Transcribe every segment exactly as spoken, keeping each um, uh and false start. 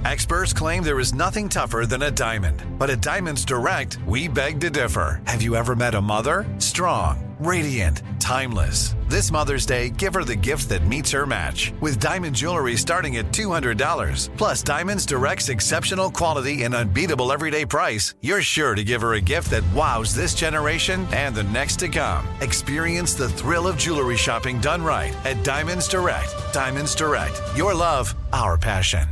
Experts claim there is nothing tougher than a diamond. But at Diamonds Direct, we beg to differ. Have you ever met a mother? Strong, radiant, timeless. This Mother's Day, give her the gift that meets her match. With diamond jewelry starting at two hundred dollars. Plus Diamonds Direct's exceptional quality and unbeatable everyday price, you're sure to give her a gift that wows this generation and the next to come. Experience the thrill of jewelry shopping done right at Diamonds Direct. Diamonds Direct. Your love, our passion.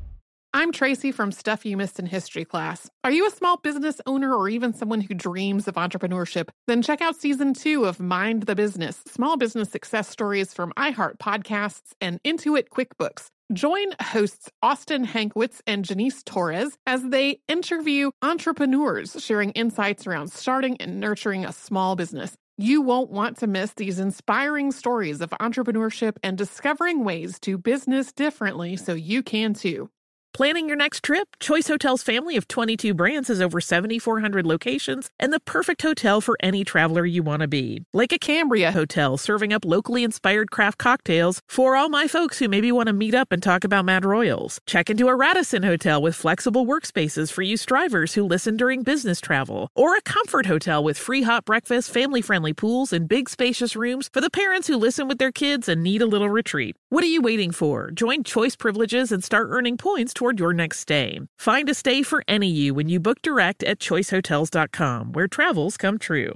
I'm Tracy from Stuff You Missed in History class. Are you a small business owner or even someone who dreams of entrepreneurship? Then check out season two of Mind the Business, small business success stories from iHeart Podcasts and Intuit QuickBooks. Join hosts Austin Hankwitz and Janice Torres as they interview entrepreneurs sharing insights around starting and nurturing a small business. You won't want to miss these inspiring stories of entrepreneurship and discovering ways to business differently so you can too. Planning your next trip? Choice Hotels' family of twenty-two brands has over seven thousand four hundred locations and the perfect hotel for any traveler you want to be. Like a Cambria Hotel, serving up locally inspired craft cocktails for all my folks who maybe want to meet up and talk about Mad Royals. Check into a Radisson Hotel with flexible workspaces for you strivers who listen during business travel. Or a Comfort Hotel with free hot breakfast, family-friendly pools, and big spacious rooms for the parents who listen with their kids and need a little retreat. What are you waiting for? Join Choice Privileges and start earning points toward your next stay. Find a stay for any you when you book direct at choice hotels dot com, where travels come true.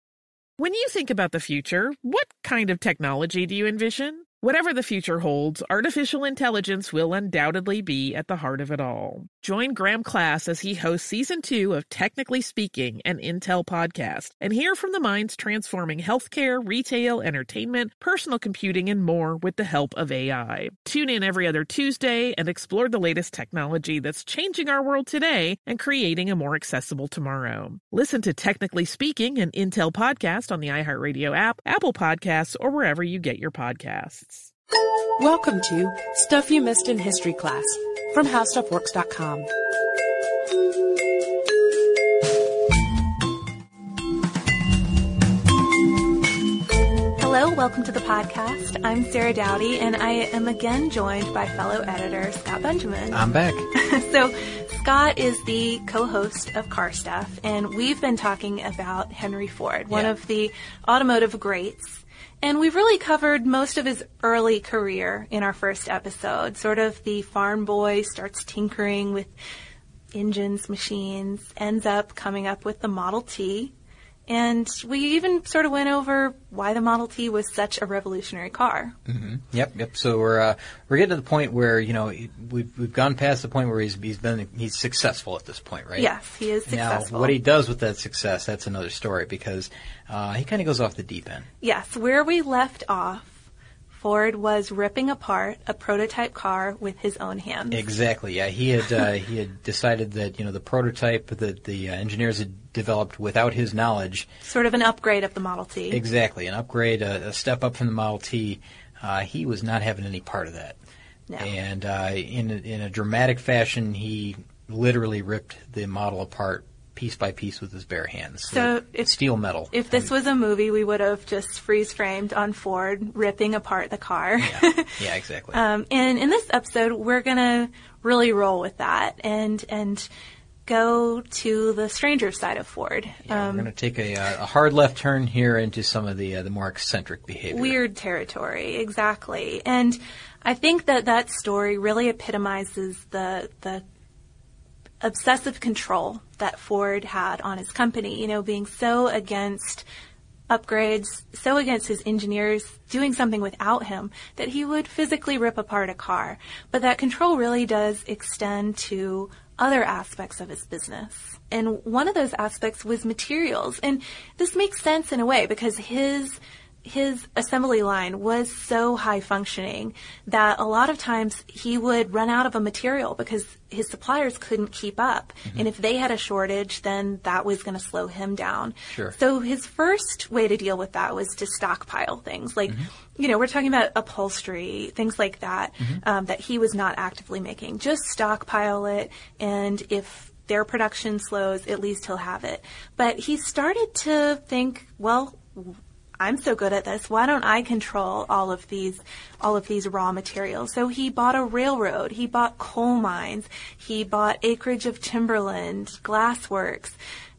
When you think about the future, what kind of technology do you envision? Whatever the future holds, artificial intelligence will undoubtedly be at the heart of it all. Join Graham Class as he hosts season two of Technically Speaking, an Intel podcast, and hear from the minds transforming healthcare, retail, entertainment, personal computing, and more with the help of A I. Tune in every other Tuesday and explore the latest technology that's changing our world today and creating a more accessible tomorrow. Listen to Technically Speaking, an Intel podcast on the iHeartRadio app, Apple Podcasts, or wherever you get your podcasts. Welcome to Stuff You Missed in History class from how stuff works dot com. Hello, welcome to the podcast. I'm Sarah Dowdy, and I am again joined by fellow editor Scott Benjamin. I'm back. So, Scott is the co-host of Car Stuff, and we've been talking about Henry Ford, one yeah. of the automotive greats. And we've really covered most of his early career in our first episode. Sort of the farm boy starts tinkering with engines, machines, ends up coming up with the Model T. And we even sort of went over why the Model T was such a revolutionary car. Mm-hmm. Yep, yep. So we're uh, we're getting to the point where, you know, we've we've gone past the point where he's he's been he's successful at this point, right? Yes, he is successful. Now, what he does with that success, that's another story, because uh, he kind of goes off the deep end. Yes, where we left off, Ford was ripping apart a prototype car with his own hands. Exactly. Yeah, he had uh, he had decided that, you know, the prototype that the uh, engineers had developed without his knowledge, sort of an upgrade of the Model T. Exactly, an upgrade, a, a step up from the Model T. Uh, he was not having any part of that. No. And uh, in a, in a dramatic fashion, he literally ripped the model apart piece by piece with his bare hands. So like if, steel metal. If this was a movie, we would have just freeze framed on Ford ripping apart the car. Yeah, yeah exactly. um, and in this episode, we're gonna really roll with that and and go to the stranger side of Ford. Yeah, um, we're going to take a, a hard left turn here into some of the uh, the more eccentric behavior. Weird territory, exactly. And I think that that story really epitomizes the the obsessive control that Ford had on his company, you know, being so against upgrades, so against his engineers doing something without him that he would physically rip apart a car. But that control really does extend to other aspects of his business. And one of those aspects was materials. And this makes sense in a way because his his assembly line was so high functioning that a lot of times he would run out of a material because his suppliers couldn't keep up. Mm-hmm. And if they had a shortage, then that was going to slow him down. Sure. So his first way to deal with that was to stockpile things. Like, mm-hmm. you know, we're talking about upholstery, things like that, mm-hmm. um, that he was not actively making. Just stockpile it, and if their production slows, at least he'll have it. But he started to think, well, I'm so good at this. Why don't I control all of these, all of these raw materials? So he bought a railroad. He bought coal mines. He bought acreage of timberland, glassworks.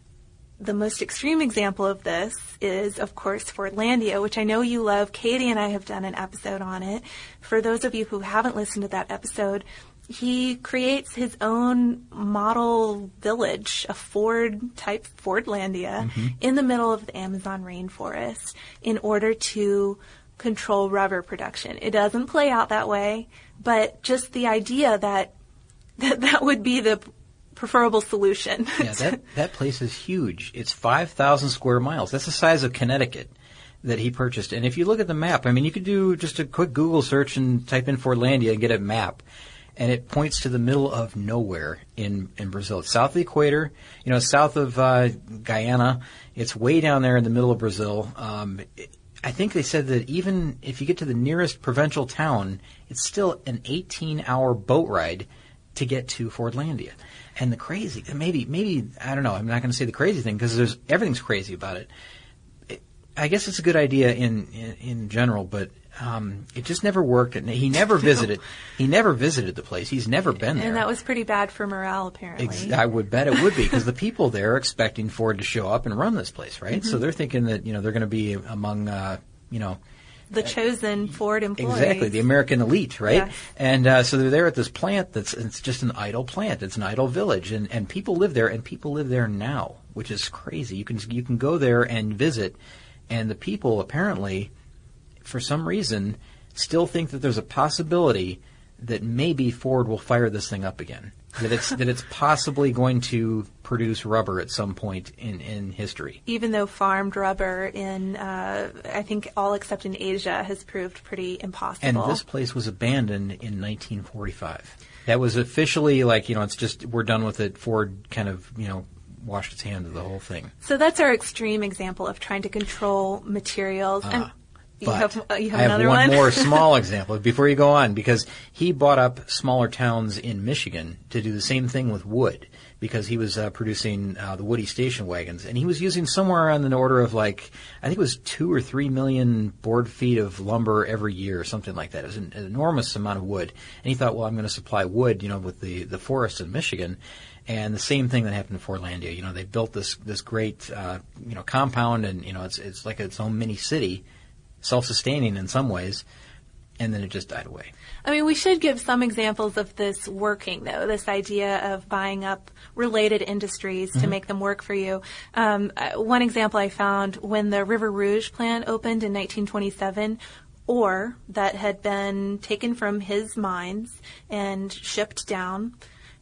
The most extreme example of this is, of course, Fordlandia, which I know you love. Katie and I have done an episode on it. For those of you who haven't listened to that episode, he creates his own model village, a Ford-type Fordlandia, mm-hmm. in the middle of the Amazon rainforest in order to control rubber production. It doesn't play out that way, but just the idea that that, that would be the preferable solution. Yeah, that, that place is huge. It's five thousand square miles. That's the size of Connecticut that he purchased. And if you look at the map, I mean, you could do just a quick Google search and type in Fordlandia and get a map. And it points to the middle of nowhere in, in Brazil. It's south of the equator, you know, south of uh, Guyana. It's way down there in the middle of Brazil. Um, it, I think they said that even if you get to the nearest provincial town, it's still an eighteen-hour boat ride to get to Fordlandia. And the crazy, maybe, maybe I don't know. I'm not going to say the crazy thing because there's everything's crazy about it. it. I guess it's a good idea in in, in general, but um, it just never worked. And he never visited. He never visited the place. He's never been there. And that was pretty bad for morale, apparently. Ex- I would bet it would be because the people there are expecting Ford to show up and run this place, right? Mm-hmm. So they're thinking that you know they're going to be among uh, you know. The chosen Ford employees. Exactly, the American elite, right? Yeah. And uh, so they're there at this plant that's it's just an idle plant. It's an idle village, and, and people live there, and people live there now, which is crazy. You can you can go there and visit, and the people apparently, for some reason, still think that there's a possibility that maybe Ford will fire this thing up again. That it's that it's possibly going to produce rubber at some point in, in history. Even though farmed rubber in, uh, I think all except in Asia, has proved pretty impossible. And this place was abandoned in nineteen forty-five. That was officially like, you know, it's just, we're done with it. Ford kind of, you know, washed its hands of the whole thing. So that's our extreme example of trying to control materials. Uh, and You but have, uh, you have I have another one, one? more small example before you go on, because he bought up smaller towns in Michigan to do the same thing with wood, because he was uh, producing uh, the Woody station wagons, and he was using somewhere on the order of like, I think it was two or three million board feet of lumber every year or something like that. It was an, an enormous amount of wood, and he thought, well, I'm going to supply wood, you know, with the, the forests in Michigan. And the same thing that happened in Fordlandia. You know, they built this this great uh, you know compound, and you know it's it's like its own mini city. Self-sustaining in some ways, and then it just died away. I mean, we should give some examples of this working, though, this idea of buying up related industries mm-hmm. to make them work for you. Um, one example I found, when the River Rouge plant opened in nineteen twenty-seven, ore that had been taken from his mines and shipped down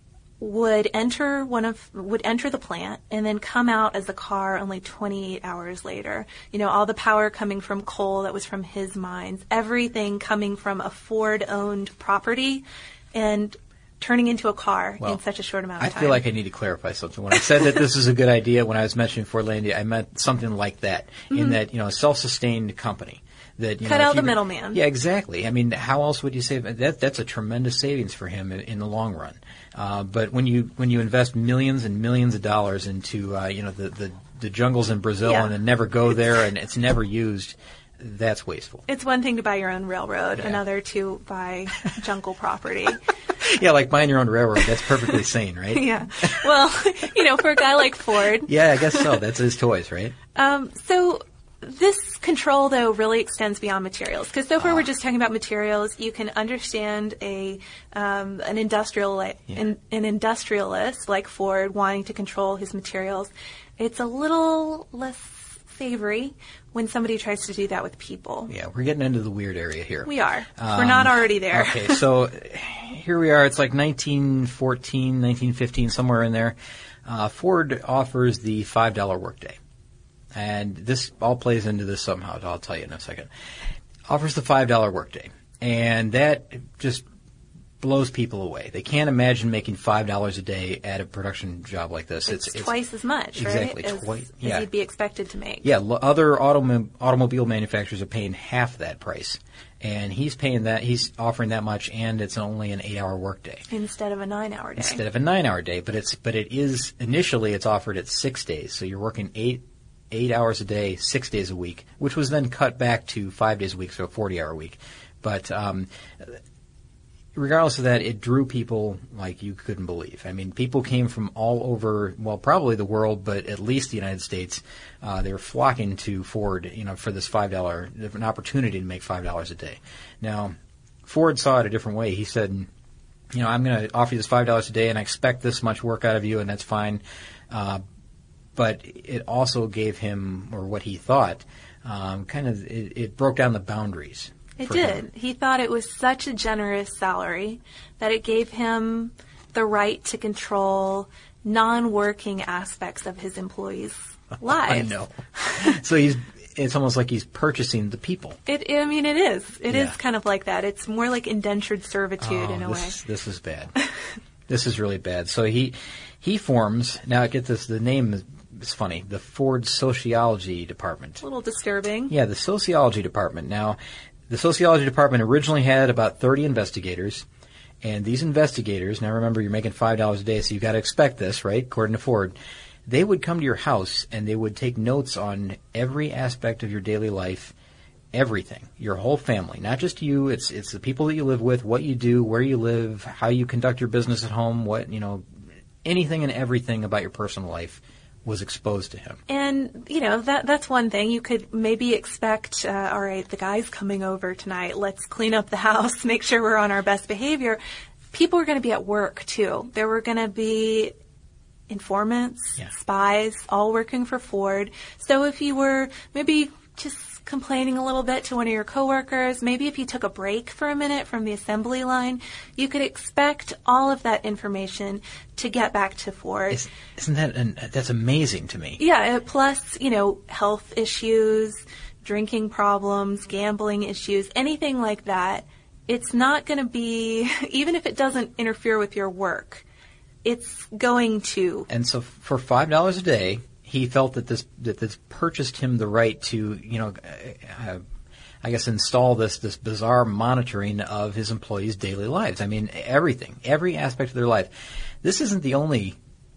would enter one of would enter the plant and then come out as a car only twenty-eight hours later. You know, all the power coming from coal that was from his mines, everything coming from a Ford-owned property, and turning into a car well, in such a short amount of I time. feel like I need to clarify something. When I said that this is a good idea, when I was mentioning Fordlandia, I meant something like that, mm-hmm. in that, you know, a self-sustained company. That, you Cut know, out you, the middleman. Yeah, exactly. I mean, how else would you save that? That's a tremendous savings for him in, in the long run. Uh, but when you when you invest millions and millions of dollars into uh, you know the, the, the jungles in Brazil yeah. and then never go there and it's never used, that's wasteful. It's one thing to buy your own railroad, yeah. another to buy jungle property. Yeah, like buying your own railroad. That's perfectly sane, right? Yeah. Well, you know, for a guy like Ford. Yeah, I guess so. That's his toys, right? Um, so. This control, though, really extends beyond materials. Because so far uh, we're just talking about materials. You can understand a um, an industrial yeah. an, an industrialist like Ford wanting to control his materials. It's a little less savory when somebody tries to do that with people. Yeah, we're getting into the weird area here. We are. Um, we're not already there. Okay, so here we are. It's like nineteen fourteen, nineteen fifteen, somewhere in there. Uh, Ford offers the five dollar workday. And this all plays into this somehow, I'll tell you in a second. Offers the five dollar workday. And that just blows people away. They can't imagine making five dollars a day at a production job like this. It's, it's, it's twice as much, exactly, right? Twice, as, yeah. as you'd be expected to make. Yeah, lo- other autom- automobile manufacturers are paying half that price. And he's paying that, he's offering that much, and it's only an eight hour workday. Instead of a nine hour day. Instead of a nine hour day. But it's, but it is, initially it's offered at six days. So you're working eight eight hours a day, six days a week, which was then cut back to five days a week, so a forty-hour week. But um, regardless of that, it drew people like you couldn't believe. I mean, people came from all over, well, probably the world, but at least the United States. Uh, they were flocking to Ford, you know, for this five dollars, an opportunity to make five dollars a day. Now, Ford saw it a different way. He said, you know, I'm going to offer you this five dollars a day, and I expect this much work out of you, and that's fine. Uh, but it also gave him, or what he thought, um, kind of, it, it broke down the boundaries. It did. Him. He thought it was such a generous salary that it gave him the right to control non-working aspects of his employees' lives. I know. So he's, it's almost like he's purchasing the people. It, I mean, it is. It Yeah. is kind of like that. It's more like indentured servitude oh, in a this, way. This is bad. This is really bad. So he, he forms, now get this, the name is, is funny, the Ford Sociology Department. A little disturbing. Yeah, the Sociology Department. Now, the Sociology Department originally had about thirty investigators, and these investigators, now remember you're making five dollars a day, so you've got to expect this, right, according to Ford, they would come to your house and they would take notes on every aspect of your daily life, everything, your whole family, not just you, it's it's the people that you live with, what you do, where you live, how you conduct your business at home, what, you know, anything and everything about your personal life was exposed to him. And, you know, that that's one thing. You could maybe expect, uh, all right, the guy's coming over tonight. Let's clean up the house, make sure we're on our best behavior. People were going to be at work, too. There were going to be informants, Yeah. spies, all working for Ford. So if you were maybe just complaining a little bit to one of your coworkers, maybe if you took a break for a minute from the assembly line, you could expect all of that information to get back to Ford. Is, isn't that, an, that's amazing to me. Yeah, uh, plus, you know, health issues, drinking problems, gambling issues, anything like that. It's not going to be, even if it doesn't interfere with your work, it's going to. And so for five dollars a day, he felt that this that this purchased him the right to, you know, uh, I guess install this this bizarre monitoring of his employees' daily lives. I mean, everything, every aspect of their life. This isn't the only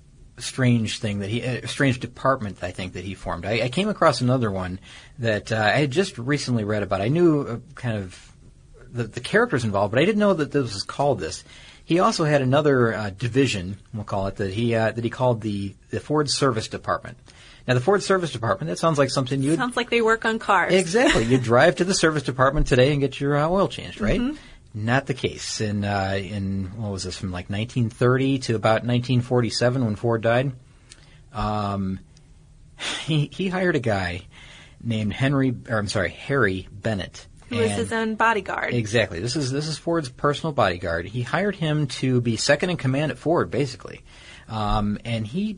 strange thing that he, uh, strange department I think that he formed. I, I came across another one that uh, I had just recently read about. I knew uh, kind of the, the characters involved, but I didn't know that this was called this. He also had another uh, division, we'll call it, that he uh, that he called the, the Ford Service Department. Now, the Ford Service Department, that sounds like something you'd... Sounds like they work on cars. Exactly. You drive to the service department today and get your uh, oil changed, right? Mm-hmm. Not the case. In, uh, in, what was this, from like nineteen thirty to about nineteen forty-seven when Ford died, um, he, he hired a guy named Henry, or I'm sorry, Harry Bennett. Who was his own bodyguard. Exactly. This is this is Ford's personal bodyguard. He hired him to be second in command at Ford, basically, um, and he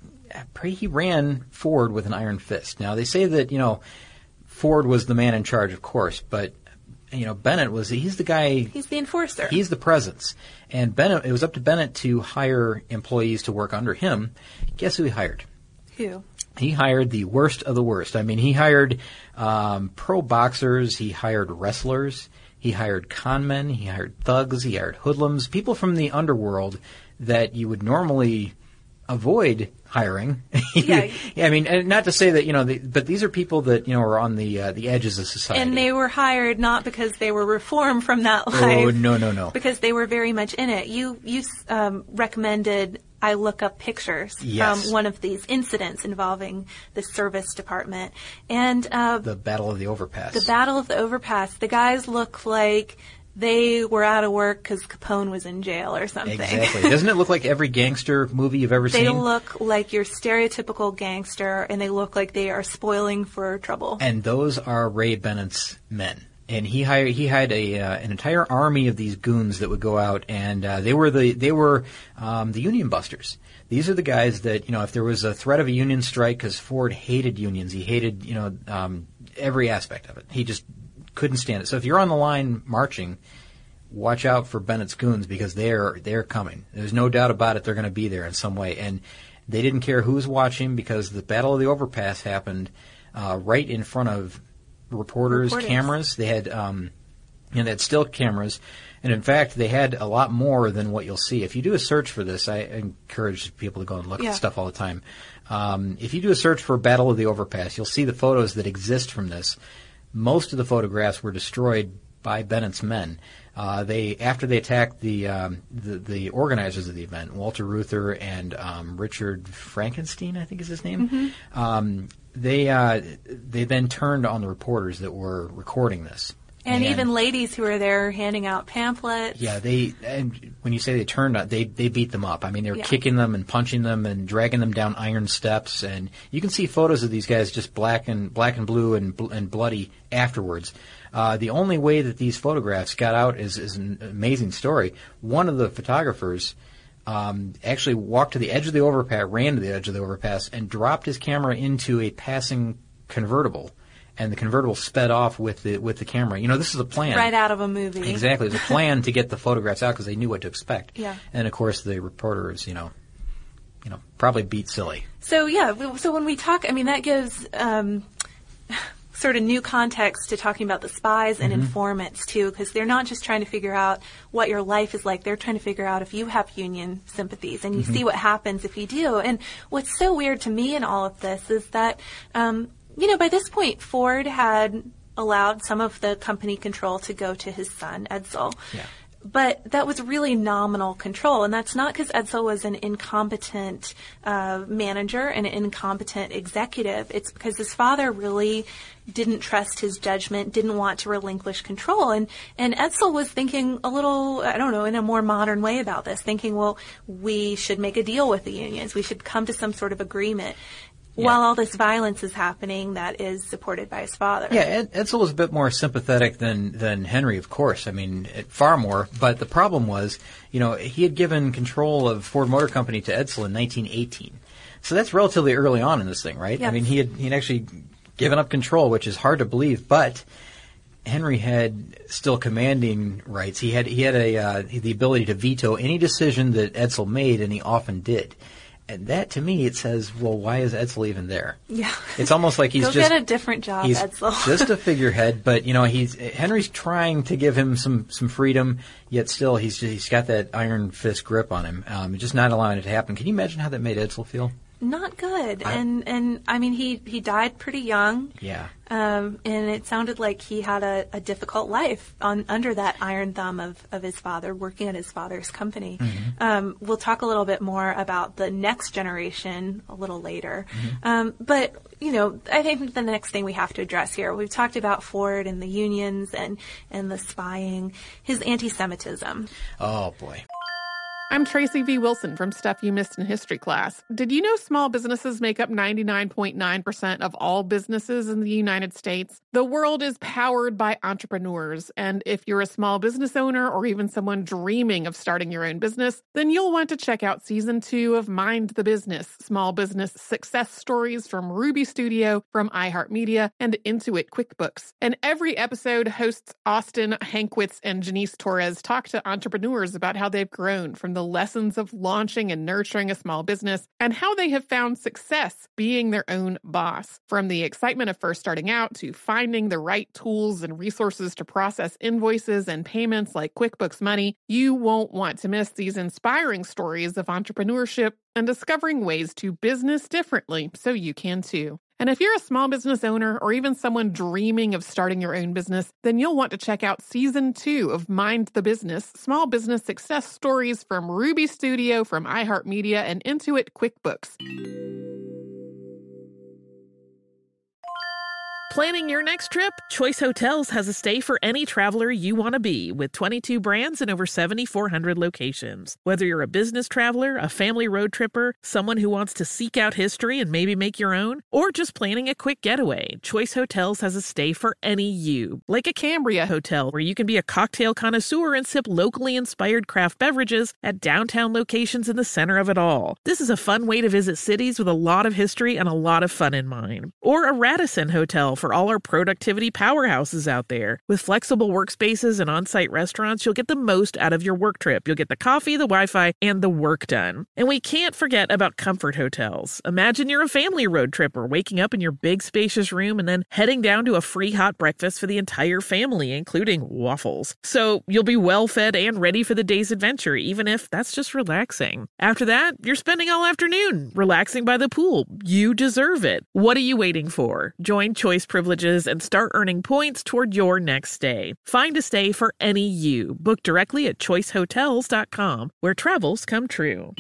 he ran Ford with an iron fist. Now they say that, you know, Ford was the man in charge, of course, but you know Bennett was he's the guy. He's the enforcer. He's the presence, and Bennett. It was up to Bennett to hire employees to work under him. Guess who he hired? Who? He hired the worst of the worst. I mean, he hired um, pro boxers, he hired wrestlers, he hired con men, he hired thugs, he hired hoodlums, people from the underworld that you would normally avoid hiring. Yeah. Yeah, I mean, and not to say that, you know, the, but these are people that, you know, are on the uh, the edges of society. And they were hired not because they were reformed from that life. Oh, no, no, no. Because they were very much in it. You, you um, recommended I look up pictures Yes. from one of these incidents involving the service department. And uh, The Battle of the Overpass. the Battle of the Overpass, the guys look like they were out of work because Capone was in jail or something. Exactly. Doesn't it look like every gangster movie you've ever They seen? look like your stereotypical gangster, and they look like they are spoiling for trouble. And those are Ray Bennett's men. And he hired he had a uh, an entire army of these goons that would go out, and uh, they were the they were um, the union busters. These are the guys that, you know, if there was a threat of a union strike, because Ford hated unions, he hated, you know, um, every aspect of it. He just couldn't stand it. So if you're on the line marching, watch out for Bennett's goons, because they're they're coming. There's no doubt about it. They're going to be there in some way. And they didn't care who was watching, because the Battle of the Overpass happened uh, right in front of reporters, Reporters. cameras. They had, um, you know, they had still cameras. And in fact, they had a lot more than what you'll see. If you do a search for this, I encourage people to go and look yeah. at stuff all the time. Um, if you do a search for Battle of the Overpass, you'll see the photos that exist from this. Most of the photographs were destroyed by Bennett's men. Uh, they after they attacked the, um, the the organizers of the event, Walter Reuther and um, Richard Frankenstein, I think is his name. Mm-hmm. Um, they uh, they then turned on the reporters that were recording this. And, and even ladies who were there handing out pamphlets. Yeah, they and when you say they turned on, they they beat them up. I mean, they were yeah. kicking them and punching them and dragging them down iron steps. And you can see photos of these guys just black and black and blue and bl- and bloody afterwards. Uh, the only way that these photographs got out is, is an amazing story. One of the photographers um, actually walked to the edge of the overpass, ran to the edge of the overpass, and dropped his camera into a passing convertible. And the convertible sped off with the with the camera. You know, this is a plan. Right out of a movie. Exactly. It was a plan to get the photographs out because they knew what to expect. Yeah. And, of course, the reporters, you know, you know, probably beat silly. So, yeah, so when we talk, I mean, that gives um, sort of new context to talking about the spies and mm-hmm. informants, too, because they're not just trying to figure out what your life is like. They're trying to figure out if you have union sympathies, and you mm-hmm. see what happens if you do. And what's so weird to me in all of this is that um, – you know, by this point, Ford had allowed some of the company control to go to his son, Edsel. Yeah. But that was really nominal control, and that's not because Edsel was an incompetent uh, manager and an incompetent executive. It's because his father really didn't trust his judgment, didn't want to relinquish control. And, and Edsel was thinking a little, I don't know, in a more modern way about this, thinking, well, we should make a deal with the unions. We should come to some sort of agreement. Yeah. While all this violence is happening that is supported by his father. Yeah, Ed, Edsel was a bit more sympathetic than, than Henry, of course. I mean, far more. But the problem was, you know, he had given control of Ford Motor Company to Edsel in nineteen eighteen. So that's relatively early on in this thing, right? Yes. I mean, he had, he had actually given up control, which is hard to believe. But Henry had still commanding rights. He had he had a uh, the ability to veto any decision that Edsel made, and he often did. And that, to me, it says, well, why is Edsel even there? Yeah. It's almost like he's Go just... get a different job, he's Edsel. just a figurehead, but, you know, he's Henry's trying to give him some, some freedom, yet still he's he's got that iron fist grip on him, um, just not allowing it to happen. Can you imagine how that made Edsel feel? Not good. I, and, and I mean, he, he died pretty young. Yeah. Um, and it sounded like he had a, a difficult life on under that iron thumb of, of his father, working at his father's company. Mm-hmm. Um, we'll talk a little bit more about the next generation a little later. Mm-hmm. Um, but, you know, I think the next thing we have to address here, we've talked about Ford and the unions and, and the spying, his anti-Semitism. Oh, boy. I'm Tracy V. Wilson from Stuff You Missed in History Class. Did you know small businesses make up ninety-nine point nine percent of all businesses in the United States? The world is powered by entrepreneurs, and if you're a small business owner or even someone dreaming of starting your own business, then you'll want to check out Season two of Mind the Business, Small Business Success Stories from Ruby Studio, from iHeartMedia, and Intuit QuickBooks. And every episode, hosts Austin Hankwitz and Janice Torres talk to entrepreneurs about how they've grown from the lessons of launching and nurturing a small business and how they have found success being their own boss. From the excitement of first starting out to finding the right tools and resources to process invoices and payments like QuickBooks Money, you won't want to miss these inspiring stories of entrepreneurship and discovering ways to business differently so you can too. And if you're a small business owner or even someone dreaming of starting your own business, then you'll want to check out Season two of Mind the Business, Small Business Success Stories from Ruby Studio, from iHeartMedia, and Intuit QuickBooks. Planning your next trip? Choice Hotels has a stay for any traveler you want to be, with twenty-two brands and over seven thousand four hundred locations. Whether you're a business traveler, a family road tripper, someone who wants to seek out history and maybe make your own, or just planning a quick getaway, Choice Hotels has a stay for any you. Like a Cambria Hotel, where you can be a cocktail connoisseur and sip locally inspired craft beverages at downtown locations in the center of it all. This is a fun way to visit cities with a lot of history and a lot of fun in mind. Or a Radisson Hotel, for all our productivity powerhouses out there. With flexible workspaces and on-site restaurants, you'll get the most out of your work trip. You'll get the coffee, the Wi-Fi, and the work done. And we can't forget about comfort hotels. Imagine you're a family road tripper waking up in your big spacious room and then heading down to a free hot breakfast for the entire family, including waffles. So you'll be well fed and ready for the day's adventure, even if that's just relaxing. After that, you're spending all afternoon relaxing by the pool. You deserve it. What are you waiting for? Join Choice Privileges and start earning points toward your next stay. Find a stay for any you. Book directly at choice hotels dot com, where travels come true.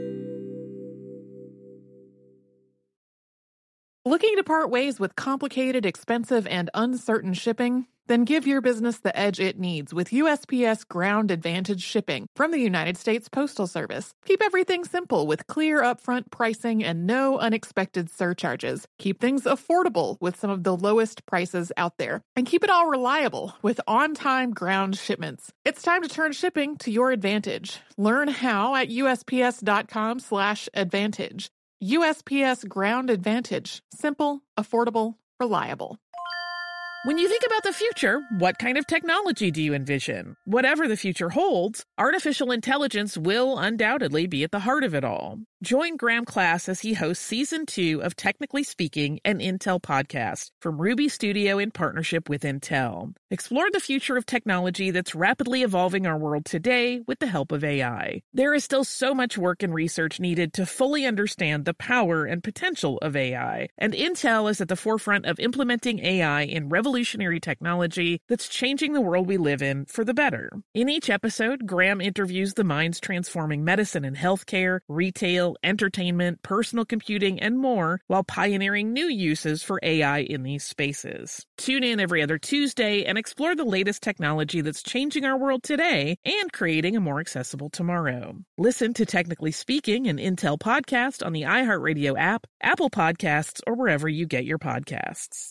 Looking to part ways with complicated, expensive, and uncertain shipping? Then give your business the edge it needs with U S P S Ground Advantage shipping from the United States Postal Service. Keep everything simple with clear upfront pricing and no unexpected surcharges. Keep things affordable with some of the lowest prices out there. And keep it all reliable with on-time ground shipments. It's time to turn shipping to your advantage. Learn how at U S P S dot com slash advantage. U S P S Ground Advantage. Simple, affordable, reliable. When you think about the future, what kind of technology do you envision? Whatever the future holds, artificial intelligence will undoubtedly be at the heart of it all. Join Graham Class as he hosts Season two of Technically Speaking, an Intel podcast from Ruby Studio in partnership with Intel. Explore the future of technology that's rapidly evolving our world today with the help of A I. There is still so much work and research needed to fully understand the power and potential of A I, and Intel is at the forefront of implementing A I in revolutionary technology that's changing the world we live in for the better. In each episode, Graham interviews the minds transforming medicine and healthcare, retail, entertainment, personal computing, and more, while pioneering new uses for A I in these spaces. Tune in every other Tuesday and explore the latest technology that's changing our world today and creating a more accessible tomorrow. Listen to Technically Speaking, an Intel podcast on the iHeartRadio app, Apple Podcasts, or wherever you get your podcasts.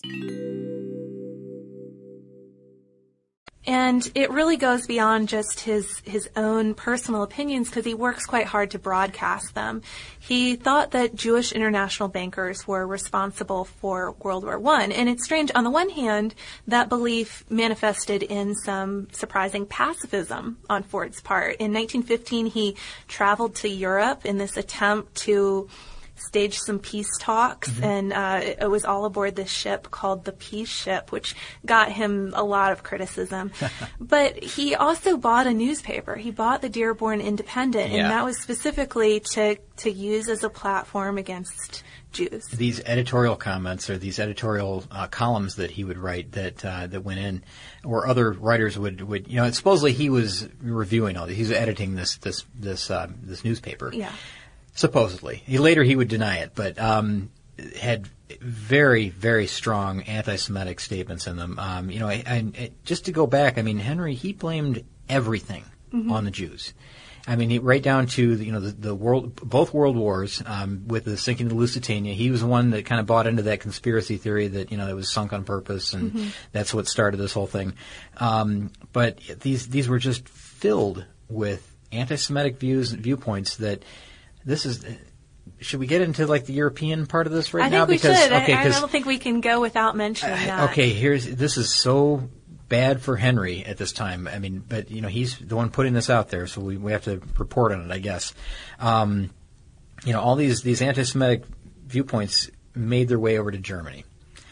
And it really goes beyond just his, his own personal opinions because he works quite hard to broadcast them. He thought that Jewish international bankers were responsible for World War One. And it's strange, on the one hand, that belief manifested in some surprising pacifism on Ford's part. In nineteen fifteen, he traveled to Europe in this attempt to staged some peace talks, mm-hmm. and uh, it was all aboard this ship called the Peace Ship, which got him a lot of criticism. But he also bought a newspaper. He bought the Dearborn Independent, yeah. and that was specifically to to use as a platform against Jews. These editorial comments or these editorial uh, columns that he would write that uh, that went in, or other writers would, would you know, supposedly he was reviewing all this. He was editing this this this uh, this newspaper. Yeah. Supposedly. He, later he would deny it, but um, had very, very strong anti-Semitic statements in them. Um, you know, I, I, just to go back, I mean, Henry, he blamed everything mm-hmm. on the Jews. I mean, he, right down to the, you know the, the world, both world wars, um, with the sinking of the Lusitania. He was the one that kind of bought into that conspiracy theory that you know it was sunk on purpose, and mm-hmm. that's what started this whole thing. Um, but these these were just filled with anti-Semitic views and viewpoints that. This is. Should we get into like the European part of this right I now? I think because, we should. Okay, I, I don't think we can go without mentioning uh, that. Okay, here's this is so bad for Henry at this time. I mean, but you know he's the one putting this out there, so we we have to report on it, I guess. Um, you know, all these these anti-Semitic viewpoints made their way over to Germany,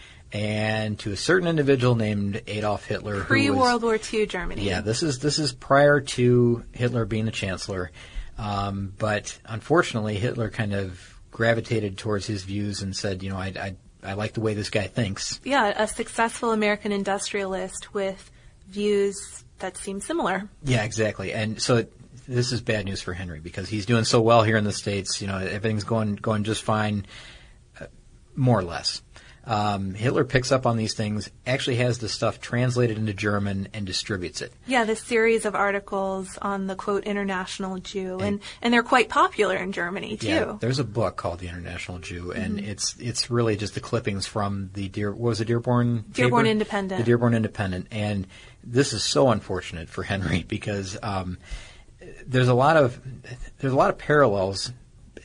and to a certain individual named Adolf Hitler, pre-World War Two Germany. Yeah, this is this is prior to Hitler being the chancellor. Um, but unfortunately, Hitler kind of gravitated towards his views and said, you know, I, I, I like the way this guy thinks. Yeah, a successful American industrialist with views that seem similar. Yeah, exactly. And so it, this is bad news for Henry because he's doing so well here in the States. You know, everything's going going just fine, uh, more or less. Um, Hitler picks up on these things, actually has the stuff translated into German and distributes it. Yeah, this series of articles on the, quote, International Jew, and, and, and they're quite popular in Germany, too. Yeah, there's a book called The International Jew, and mm-hmm. it's it's really just the clippings from the, Dear, what was it, Dearborn Dearborn paper? Independent. The Dearborn Independent, and this is so unfortunate for Henry because um, there's a lot of there's a lot of parallels.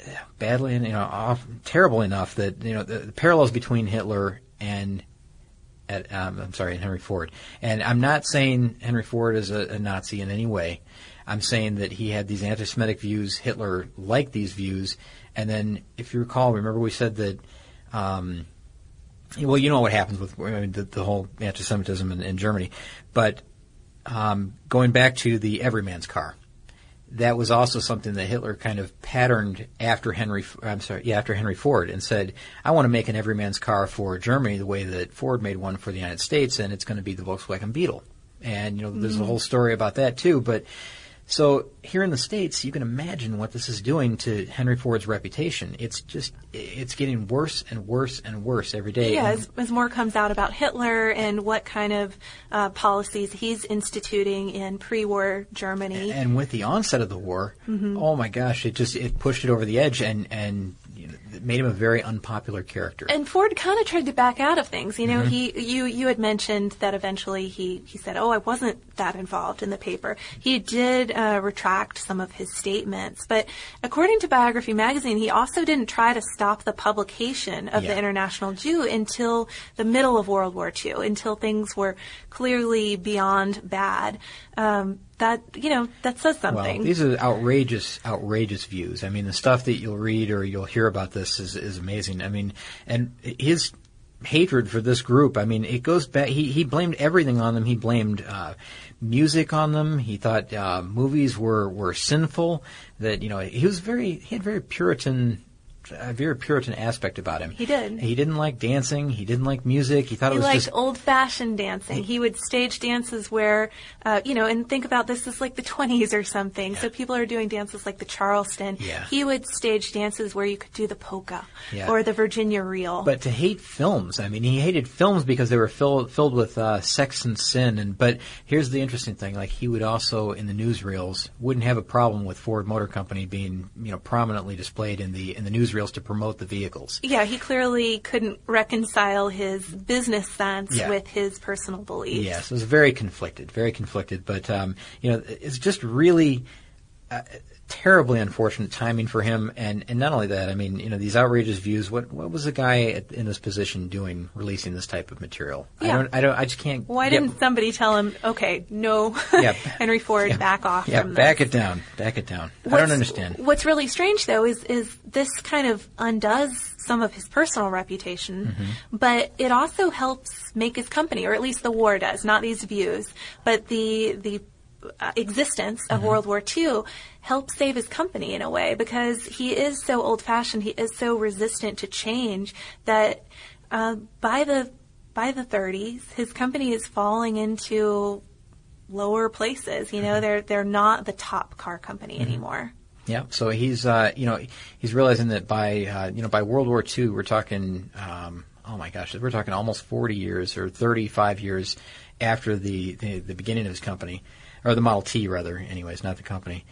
Badly, you know, off, terrible enough that you know the, the parallels between Hitler and at, um, I'm sorry, Henry Ford. And I'm not saying Henry Ford is a, a Nazi in any way. I'm saying that he had these anti-Semitic views. Hitler liked these views. And then, if you recall, remember we said that, um, well, you know what happens with I mean, the, the whole anti-Semitism in, in Germany. But um, going back to the everyman's car, that was also something that Hitler kind of patterned after Henry. I'm sorry, yeah, after Henry Ford, and said, "I want to make an everyman's car for Germany the way that Ford made one for the United States, and it's going to be the Volkswagen Beetle." And you know, there's mm-hmm. a whole story about that too. But so here in the States, you can imagine what this is doing to Henry Ford's reputation. It's just, it's getting worse and worse and worse every day. Yeah, as, as more comes out about Hitler and what kind of uh, policies he's instituting in pre-war Germany. And with the onset of the war, mm-hmm. oh my gosh, it just, it pushed it over the edge and, and you know, it made him a very unpopular character. And Ford kind of tried to back out of things. You know, mm-hmm. he, you, you had mentioned that eventually he, he said, oh, I wasn't that involved in the paper. He did uh, retract some of his statements. But according to Biography Magazine, he also didn't try to stop the publication of yeah. the International Jew until the middle of World War Two, until things were clearly beyond bad. Um, that, you know, that says something. Well, these are outrageous, outrageous views. I mean, the stuff that you'll read or you'll hear about this is, is amazing. I mean, and his hatred for this group, I mean, it goes back, he, he blamed everything on them. He blamed, uh, music on them. He thought, uh, movies were, were sinful, that, you know, he was very, he had very Puritan, a very Puritan aspect about him. He did. He didn't like dancing. He didn't like music. He thought he it was liked just old-fashioned dancing. He would stage dances where, uh, you know, and think about this as like the twenties or something. Yeah. So people are doing dances like the Charleston. Yeah. He would stage dances where you could do the polka yeah. or the Virginia reel. But to hate films, I mean, he hated films because they were filled filled with uh, sex and sin. And but here's the interesting thing: like he would also in the newsreels wouldn't have a problem with Ford Motor Company being, you know, prominently displayed in the in the newsreels to promote the vehicles. Yeah, he clearly couldn't reconcile his business sense yeah. with his personal beliefs. Yes, it was very conflicted, very conflicted. But, um, you know, it's just really uh, terribly unfortunate timing for him. And, and not only that, I mean, you know, these outrageous views, what what was the guy at, in this position doing, releasing this type of material? Yeah. I don't, I don't, I just can't. Why get, didn't somebody tell him, okay, no, yeah, Henry Ford, yeah, back off yeah, from this? back it down, back it down. What's, I don't understand. What's really strange, though, is, is this kind of undoes some of his personal reputation, mm-hmm. but it also helps make his company, or at least the war does, not these views, but the the uh, existence of mm-hmm. World War Two helps save his company in a way, because he is so old-fashioned, he is so resistant to change that uh, by the by the thirties, his company is falling into lower places. You know, mm-hmm. they're they're not the top car company mm-hmm. anymore. Yeah, so he's, uh, you know, he's realizing that by, uh, you know, by World War Two, we're talking, um, oh my gosh, we're talking almost forty years or thirty-five years after the, the, the beginning of his company, or the Model T rather, anyways, not the company.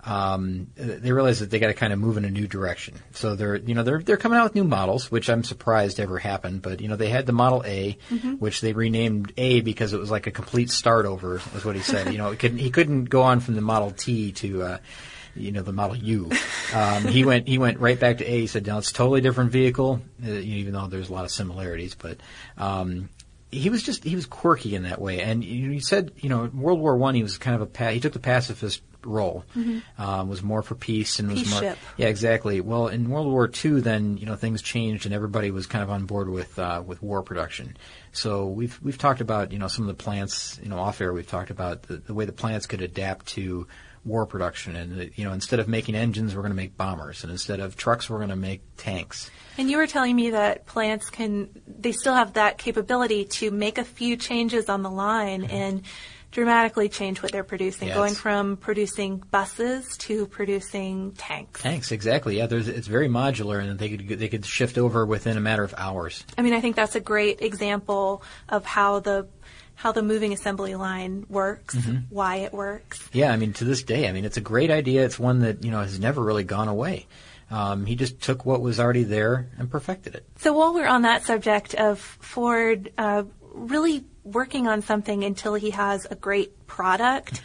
Um, they realize that they got to kind of move in a new direction. So they're, you know, they're they're coming out with new models, which I'm surprised ever happened. But you know, they had the Model A, mm-hmm. which they renamed A because it was like a complete start over, is what he said. You know, it couldn't, he couldn't go on from the Model T to, uh, you know, the Model U. Um, he went he went right back to A. He said, no, it's a totally different vehicle, uh, even though there's a lot of similarities. But um, he was just he was quirky in that way. And he said, you know, in World War One, he was kind of a pa- he took the pacifist role, mm-hmm. um, was more for peace and was peace more ship. Yeah, exactly. Well, in World War Two, then you know things changed and everybody was kind of on board with uh, with war production. So we've we've talked about you know some of the plants, you know, off air. We've talked about the, the way the plants could adapt to war production, and you know, instead of making engines, we're going to make bombers, and instead of trucks, we're going to make tanks. And you were telling me that plants can, they still have that capability to make a few changes on the line mm-hmm. and dramatically change what they're producing, yeah, going from producing buses to producing tanks. Tanks, exactly. Yeah, there's, it's very modular, and they could they could shift over within a matter of hours. I mean, I think that's a great example of how the how the moving assembly line works, mm-hmm. why it works. Yeah, I mean, to this day, I mean, it's a great idea. It's one that, you know, has never really gone away. Um, he just took what was already there and perfected it. So while we're on that subject of Ford uh, really working on something until he has a great product, mm-hmm.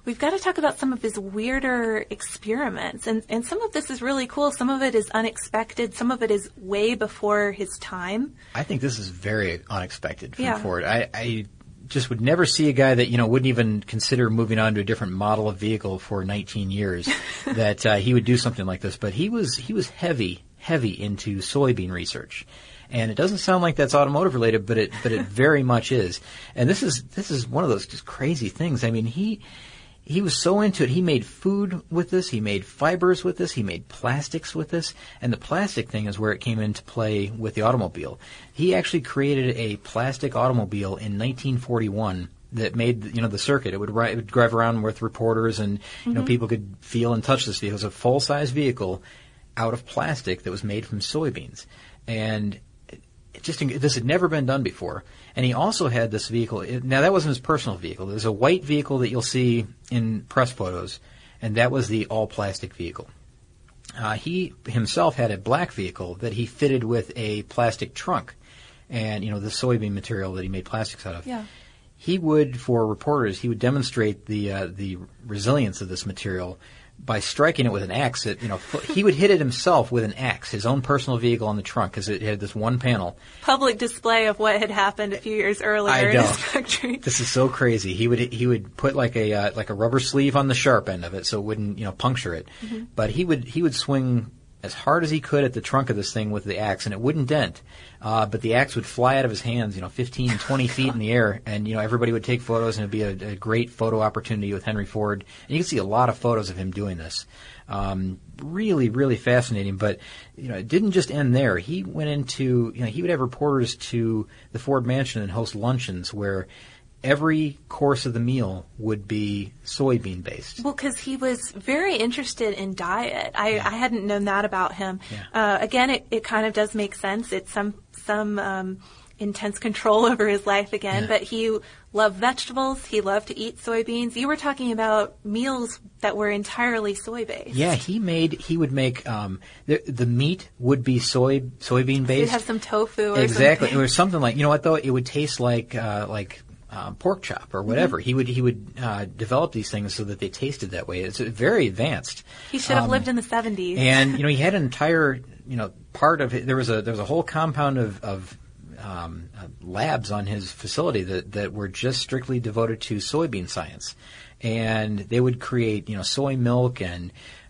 we've got to talk about some of his weirder experiments. And, and some of this is really cool. Some of it is unexpected. Some of it is way before his time. I think this is very unexpected from Yeah. Ford. I, I just would never see a guy that, you know, wouldn't even consider moving on to a different model of vehicle for nineteen years that uh, he would do something like this. But he was he was heavy, heavy into soybean research. And it doesn't sound like that's automotive related, but it but it very much is. And this is this is one of those just crazy things. I mean, he he was so into it. He made food with this. He made fibers with this. He made plastics with this. And the plastic thing is where it came into play with the automobile. He actually created a plastic automobile in nineteen forty-one that made, you know, the circuit. It would, ri- it would drive around with reporters and, you know, people could feel and touch this vehicle. It was a full-size vehicle out of plastic that was made from soybeans. And it just, this had never been done before. And he also had this vehicle. It, now, that wasn't his personal vehicle. There's a white vehicle that you'll see in press photos, and that was the all-plastic vehicle. Uh, he himself had a black vehicle that he fitted with a plastic trunk and, you know, the soybean material that he made plastics out of. Yeah. He would, for reporters, he would demonstrate the uh, the resilience of this material by striking it with an axe. That, you know, he would hit it himself with an axe, his own personal vehicle on the trunk, because it had this one panel. Public display of what had happened a few years earlier I in know. his factory. This is so crazy. He would he would put like a uh, like a rubber sleeve on the sharp end of it so it wouldn't, you know, puncture it. Mm-hmm. But he would he would swing as hard as he could at the trunk of this thing with the axe, and it wouldn't dent. Uh, but the axe would fly out of his hands, you know, fifteen, twenty feet in the air, and, you know, everybody would take photos, and it would be a, a great photo opportunity with Henry Ford. And you can see a lot of photos of him doing this. Um, really, really fascinating. But, you know, it didn't just end there. He went into, you know, he would have reporters to the Ford mansion and host luncheons where every course of the meal would be soybean based. Well, because he was very interested in diet. I, Yeah. I hadn't known that about him. Yeah. Uh, again, it, it kind of does make sense. It's some some um, intense control over his life again. Yeah. But he loved vegetables. He loved to eat soybeans. You were talking about meals that were entirely soy based. Yeah, he made he would make um, the the meat would be soy soybean He'd based. have some tofu or Exactly. something. It was something like, you know what though, it would taste like uh, like. Um, pork chop or whatever. Mm-hmm. He would he would uh, develop these things so that they tasted that way. It's very advanced. He should have Um, lived in the seventies. And, you know, he had an entire, you know, part of it. There was a there was a whole compound of, of um, uh, labs on his facility that, that were just strictly devoted to soybean science. And they would create, you know, soy milk and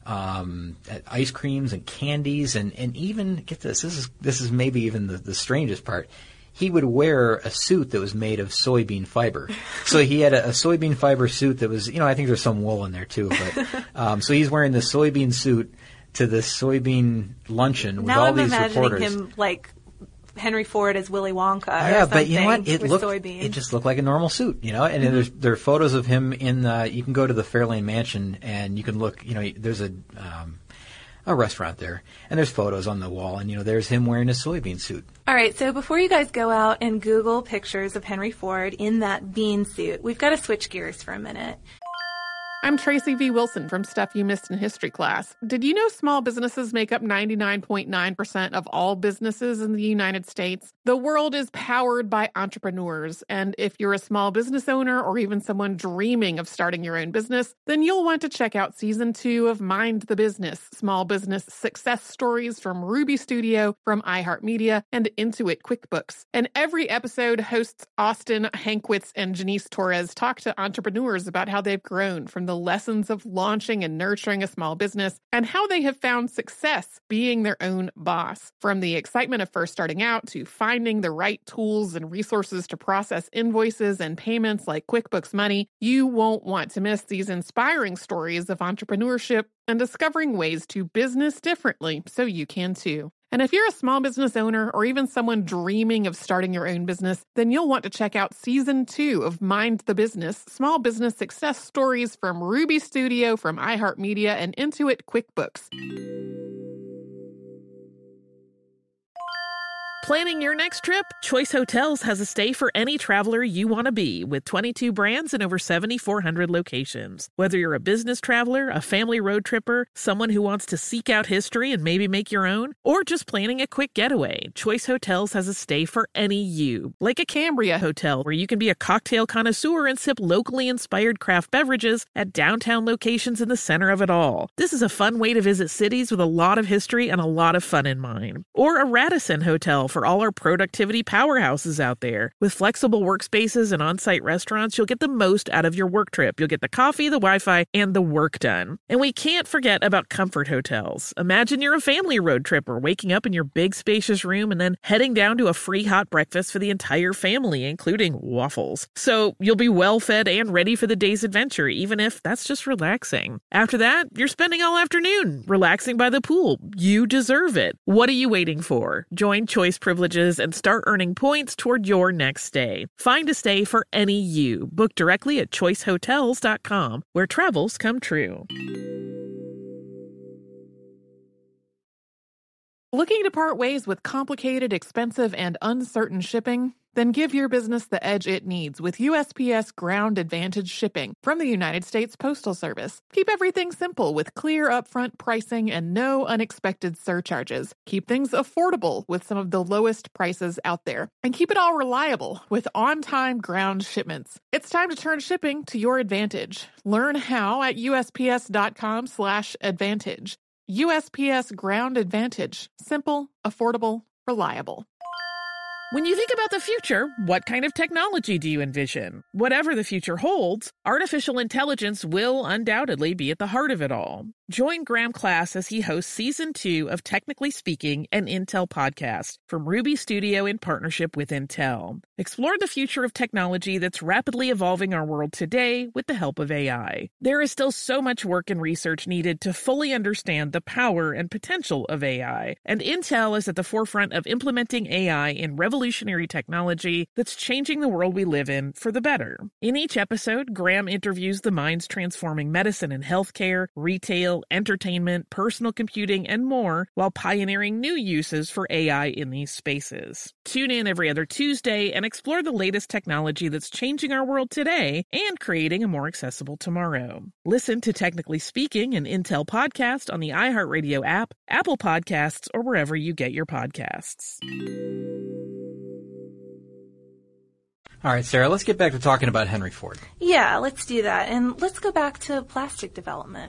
um, ice creams and candies and, and even, get this, this is this is maybe even the, the strangest part. He would wear a suit that was made of soybean fiber. So he had a, a soybean fiber suit that was, you know, I think there's some wool in there too. But um, so he's wearing this soybean suit to this soybean luncheon with now all I'm these imagining reporters. him like Henry Ford as Willy Wonka. Or Yeah, but you know what? something It with looked, soybeans. it just looked like a normal suit, you know. And Mm-hmm. there's there are photos of him in. Uh, you can go to the Fairlane Mansion and you can look. You know, there's a um, a restaurant there, and there's photos on the wall, and you know, there's him wearing a soybean suit. All right, so before you guys go out and Google pictures of Henry Ford in that bean suit, we've got to switch gears for a minute. I'm Tracy V. Wilson from Stuff You Missed in History Class. Did you know small businesses make up ninety-nine point nine percent of all businesses in the United States? The world is powered by entrepreneurs, and if you're a small business owner or even someone dreaming of starting your own business, then you'll want to check out Season two of Mind the Business, Small Business Success Stories from Ruby Studio, from iHeartMedia, and Intuit QuickBooks. And every episode, hosts Austin Hankwitz and Janice Torres talk to entrepreneurs about how they've grown from the lessons of launching and nurturing a small business and how they have found success being their own boss. From the excitement of first starting out to finding the right tools and resources to process invoices and payments like QuickBooks Money, you won't want to miss these inspiring stories of entrepreneurship and discovering ways to business differently so you can too. And if you're a small business owner or even someone dreaming of starting your own business, then you'll want to check out Season two of Mind the Business, Small Business Success Stories from Ruby Studio, from iHeartMedia, and Intuit QuickBooks. Planning your next trip? Choice Hotels has a stay for any traveler you want to be, with twenty-two brands and over seventy-four hundred locations. Whether you're a business traveler, a family road tripper, someone who wants to seek out history and maybe make your own, or just planning a quick getaway, Choice Hotels has a stay for any you. Like a Cambria Hotel, where you can be a cocktail connoisseur and sip locally inspired craft beverages at downtown locations in the center of it all. This is a fun way to visit cities with a lot of history and a lot of fun in mind. Or a Radisson Hotel for all our productivity powerhouses out there. With flexible workspaces and on-site restaurants, you'll get the most out of your work trip. You'll get the coffee, the Wi-Fi, and the work done. And we can't forget about Comfort Hotels. Imagine you're a family road tripper waking up in your big spacious room and then heading down to a free hot breakfast for the entire family, including waffles. So you'll be well fed and ready for the day's adventure, even if that's just relaxing. After that, you're spending all afternoon relaxing by the pool. You deserve it. What are you waiting for? Join Choice Privileges and start earning points toward your next stay. Find a stay for any you. Book directly at choice hotels dot com, where travels come true. Looking to part ways with complicated, expensive, and uncertain shipping? Then give your business the edge it needs with U S P S Ground Advantage shipping from the United States Postal Service. Keep everything simple with clear upfront pricing and no unexpected surcharges. Keep things affordable with some of the lowest prices out there. And keep it all reliable with on-time ground shipments. It's time to turn shipping to your advantage. Learn how at U S P S dot com slash advantage. U S P S Ground Advantage. Simple, affordable, reliable. When you think about the future, what kind of technology do you envision? Whatever the future holds, artificial intelligence will undoubtedly be at the heart of it all. Join Graham Class as he hosts Season two of Technically Speaking, an Intel podcast from Ruby Studio in partnership with Intel. Explore the future of technology that's rapidly evolving our world today with the help of A I. There is still so much work and research needed to fully understand the power and potential of A I, and Intel is at the forefront of implementing A I in revolutionary technology that's changing the world we live in for the better. In each episode, Graham interviews the minds transforming medicine and healthcare, retail, entertainment, personal computing, and more, while pioneering new uses for A I in these spaces. Tune in every other Tuesday and explore the latest technology that's changing our world today and creating a more accessible tomorrow. Listen to Technically Speaking, an Intel podcast on the iHeartRadio app, Apple Podcasts, or wherever you get your podcasts. All right, Sarah, let's get back to talking about Henry Ford. Yeah, let's do that. And let's go back to plastic development.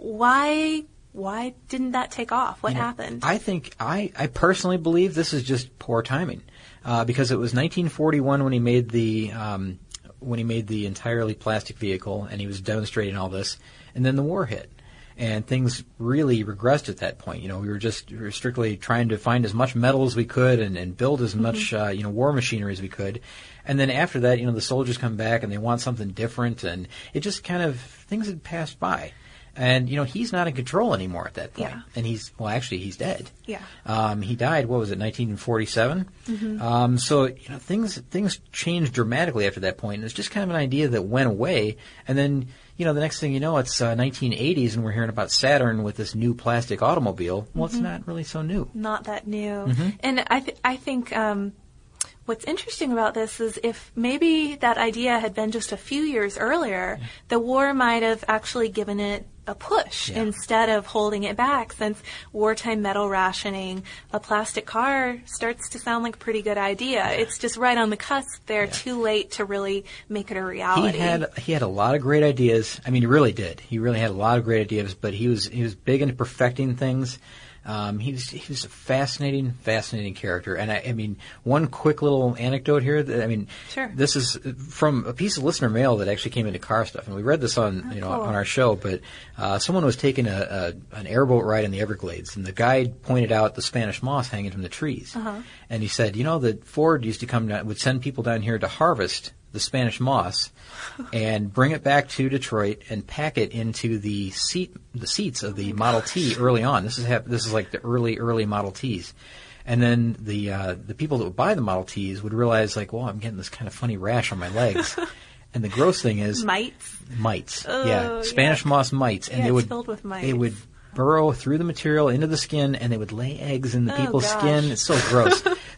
Why why didn't that take off? What you know, happened? I think, I, I personally believe this is just poor timing, uh, because it was nineteen forty-one when he made the um, when he made the entirely plastic vehicle, and he was demonstrating all this, and then the war hit. And things really regressed at that point. You know, we were just we were strictly trying to find as much metal as we could and, and build as much, mm-hmm. uh, you know, war machinery as we could. And then after that, you know, the soldiers come back and they want something different, and it just kind of, things had passed by. And, you know, he's not in control anymore at that point. Yeah. And he's, well, actually, he's dead. Yeah. Um, he died, what was it, nineteen forty-seven? Mm-hmm. Um, so, you know, things things changed dramatically after that point. And it's just kind of an idea that went away. And then, you know, the next thing you know, it's uh, nineteen eighties, and we're hearing about Saturn with this new plastic automobile. Well, mm-hmm. It's not really so new. Not that new. Mm-hmm. And I, th- I think um, what's interesting about this is if maybe that idea had been just a few years earlier, yeah. the war might have actually given it a push yeah. instead of holding it back. Since wartime metal rationing, a plastic car starts to sound like a pretty good idea. Yeah. It's just right on the cusp there, yeah. too late to really make it a reality. He had he had a lot of great ideas. I mean, he really did. He really had a lot of great ideas, but he was he was big into perfecting things. Um, he was he was a fascinating, fascinating character. And I, I mean, one quick little anecdote here. That, I mean, sure. This is from a piece of listener mail that actually came into Car Stuff, and we read this on oh, you know cool. on our show. But uh, someone was taking a, a an airboat ride in the Everglades, and the guide pointed out the Spanish moss hanging from the trees, uh-huh. and he said, you know, that Ford used to come down, would send people down here to harvest the Spanish moss and bring it back to Detroit and pack it into the seat the seats of the oh Model gosh. T early on. This is hap- this is like the early early Model Ts. And then the uh, the people that would buy the Model Ts would realize, like, well, I'm getting this kind of funny rash on my legs. And the gross thing is mites. Mites. Oh, yeah, Spanish yeah. moss mites, and yeah, they would it's filled with mites. they would burrow through the material into the skin, and they would lay eggs in the oh, people's gosh. skin. It's so gross.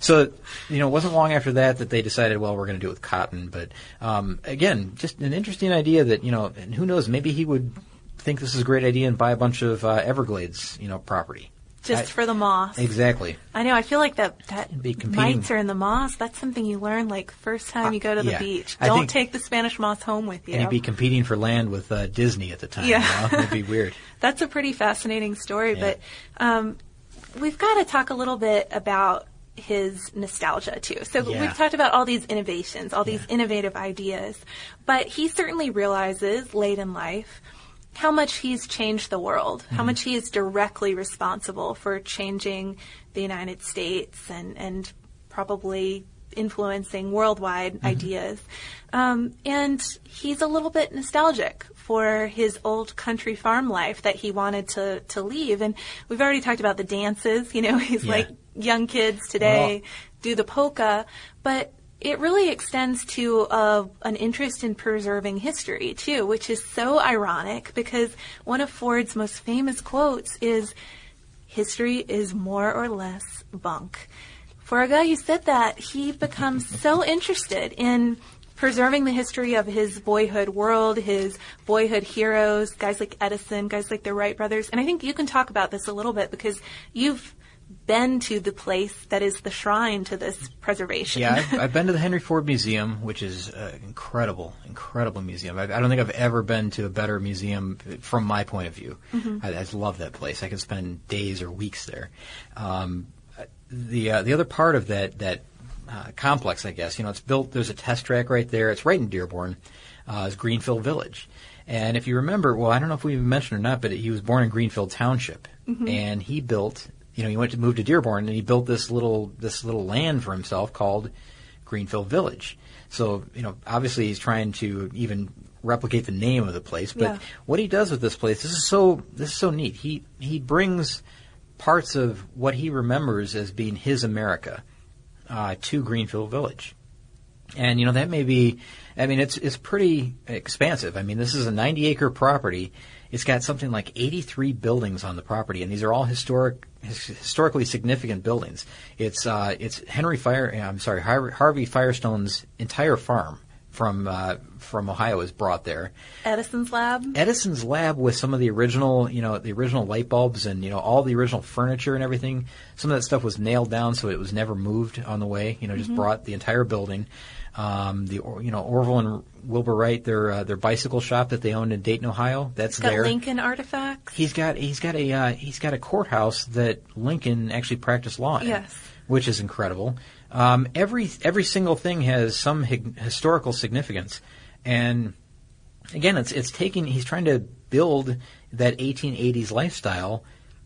So, you know, it wasn't long after that that they decided, well, we're going to do it with cotton. But, um, again, just an interesting idea that, you know, and who knows, maybe he would think this is a great idea and buy a bunch of uh, Everglades, you know, property. Just I, for the moss. Exactly. I know. I feel like that, that be competing. mites are in the moss. That's something you learn, like, first time you go to the uh, yeah. beach. I Don't think, take the Spanish moss home with you. And you'd be competing for land with uh, Disney at the time. Yeah. You know? It'd be weird. That's a pretty fascinating story. Yeah. But um, we've got to talk a little bit about his nostalgia, too. So yeah. we've talked about all these innovations, all these yeah. innovative ideas. But he certainly realizes late in life how much he's changed the world, mm-hmm. how much he is directly responsible for changing the United States and, and probably influencing worldwide mm-hmm. ideas. Um, and he's a little bit nostalgic for his old country farm life that he wanted to, to leave. And we've already talked about the dances. You know, he's yeah. like young kids today well, do the polka. But it really extends to uh, an interest in preserving history, too, which is so ironic because one of Ford's most famous quotes is, "History is more or less bunk." For a guy who said that, he becomes so interested in preserving the history of his boyhood world, his boyhood heroes, guys like Edison, guys like the Wright brothers. And I think you can talk about this a little bit because you've been to the place that is the shrine to this preservation. Yeah, I've, I've been to the Henry Ford Museum, which is an incredible, incredible museum. I, I don't think I've ever been to a better museum from my point of view. Mm-hmm. I, I just love that place. I could spend days or weeks there. Um, the uh, the other part of that that uh, complex, I guess, you know, it's built. There's a test track right there. It's right in Dearborn. Uh, it's Greenfield Village. And if you remember, well, I don't know if we even mentioned or not, but he was born in Greenfield Township, mm-hmm. and he built. You know, he went to move to Dearborn, and he built this little this little land for himself called Greenfield Village. So, you know, obviously he's trying to even replicate the name of the place. But yeah. what he does with this place, this is so this is so neat. He he brings parts of what he remembers as being his America uh, to Greenfield Village. And, you know, that may be, I mean, it's it's pretty expansive. I mean, this is a ninety acre property. It's got something like eighty-three buildings on the property, and these are all historic, his, historically significant buildings. It's uh, it's Henry Fire, I'm sorry, Harvey Firestone's entire farm from uh, from Ohio is brought there. Edison's lab. Edison's lab with some of the original, you know, the original light bulbs and you know all the original furniture and everything. Some of that stuff was nailed down, so it was never moved on the way. You know, just mm-hmm. brought the entire building. Um, the you know Orville and Wilbur Wright, their uh, their bicycle shop that they owned in Dayton, Ohio. That's He's got there. Lincoln artifacts. He's got he's got a uh, he's got a courthouse that Lincoln actually practiced law in, yes. which is incredible. Um, every every single thing has some hi- historical significance, and again, it's it's taking he's trying to build that eighteen eighties lifestyle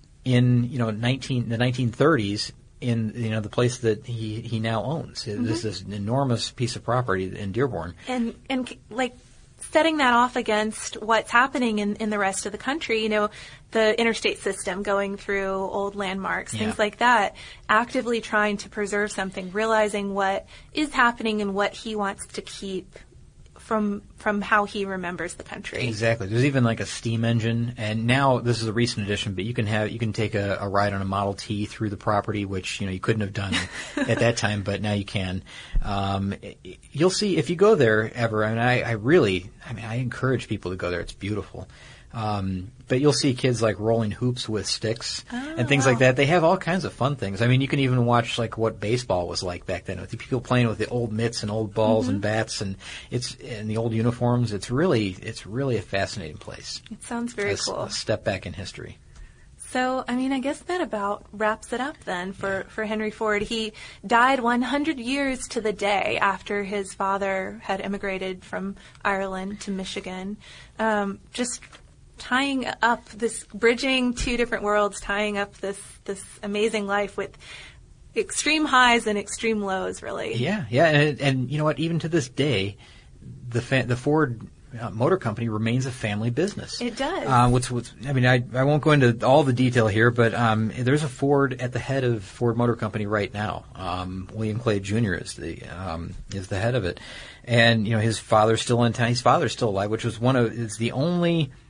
in you know nineteen the nineteen thirties. In you know the place that he, he now owns. Mm-hmm. This is an enormous piece of property in Dearborn. And and like setting that off against what's happening in, in the rest of the country, you know, the interstate system going through old landmarks, yeah. things like that, actively trying to preserve something, realizing what is happening and what he wants to keep from from how he remembers the country. Exactly. There's even like a steam engine, and now this is a recent addition, but you can have you can take a, a ride on a Model T through the property, which you know you couldn't have done at that time, but now you can. Um, you'll see if you go there ever, and I, I really, I mean, I encourage people to go there. It's beautiful. Um, but you'll see kids like rolling hoops with sticks oh, and things wow. like that. They have all kinds of fun things. I mean, you can even watch like what baseball was like back then with the people playing with the old mitts and old balls mm-hmm. and bats and it's and the old uniforms. It's really it's really a fascinating place. It sounds very a, cool. A step back in history. So, I mean, I guess that about wraps it up then for, for Henry Ford. He died one hundred years to the day after his father had immigrated from Ireland to Michigan. Um, just tying up this, bridging two different worlds, tying up this, this amazing life with extreme highs and extreme lows, really. Yeah, yeah. And, and you know what? Even to this day, the fa- the Ford Uh, Motor Company remains a family business. It does. Uh, what's, what's, I mean, I, I won't go into all the detail here, but um, there's a Ford at the head of Ford Motor Company right now. Um, William Clay Junior is the um, is the head of it, and you know his father's still in town. His father's still alive, which was one of is the only